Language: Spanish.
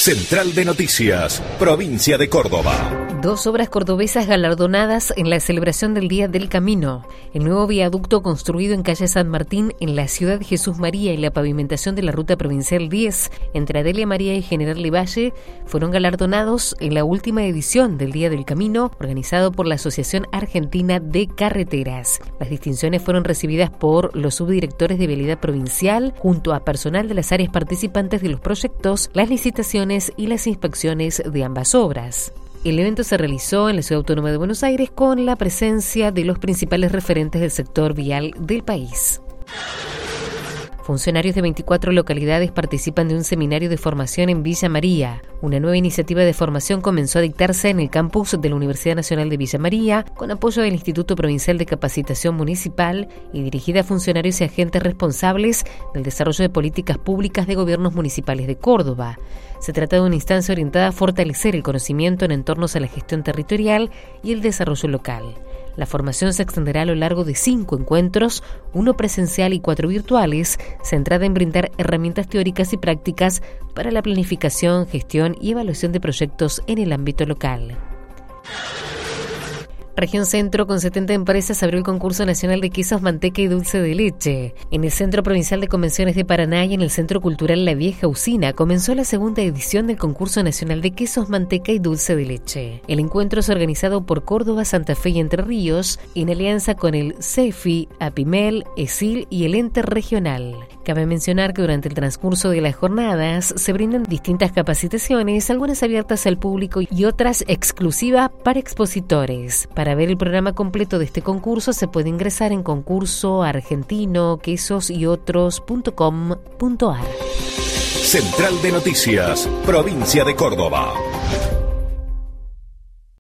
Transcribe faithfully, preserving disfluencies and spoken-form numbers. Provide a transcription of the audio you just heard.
Central de Noticias, provincia de Córdoba. Dos obras cordobesas galardonadas en la celebración del Día del Camino. El nuevo viaducto construido en calle San Martín en la ciudad de Jesús María y la pavimentación de la ruta provincial diez entre Adelia María y General Lavalle fueron galardonados en la última edición del Día del Camino organizado por la Asociación Argentina de Carreteras. Las distinciones fueron recibidas por los subdirectores de Vialidad Provincial junto a personal de las áreas participantes de los proyectos, las licitaciones y las inspecciones de ambas obras. El evento se realizó en la Ciudad Autónoma de Buenos Aires con la presencia de los principales referentes del sector vial del país. Funcionarios de veinticuatro localidades participan de un seminario de formación en Villa María. Una nueva iniciativa de formación comenzó a dictarse en el campus de la Universidad Nacional de Villa María, con apoyo del Instituto Provincial de Capacitación Municipal y dirigida a funcionarios y agentes responsables del desarrollo de políticas públicas de gobiernos municipales de Córdoba. Se trata de una instancia orientada a fortalecer el conocimiento en entornos a la gestión territorial y el desarrollo local. La formación se extenderá a lo largo de cinco encuentros, uno presencial y cuatro virtuales, centrada en brindar herramientas teóricas y prácticas para la planificación, gestión y evaluación de proyectos en el ámbito local. Región Centro, con setenta empresas, abrió el concurso nacional de quesos, manteca y dulce de leche. En el Centro Provincial de Convenciones de Paraná y en el Centro Cultural La Vieja Usina comenzó la segunda edición del concurso nacional de quesos, manteca y dulce de leche. El encuentro es organizado por Córdoba, Santa Fe y Entre Ríos en alianza con el CEFI, APIMEL, ESIL y el ente regional. Cabe mencionar que durante el transcurso de las jornadas se brindan distintas capacitaciones, algunas abiertas al público y otras exclusivas para expositores. Para ver el programa completo de este concurso se puede ingresar en concurso argentino quesos y otros punto com punto ar. Central de Noticias, provincia de Córdoba.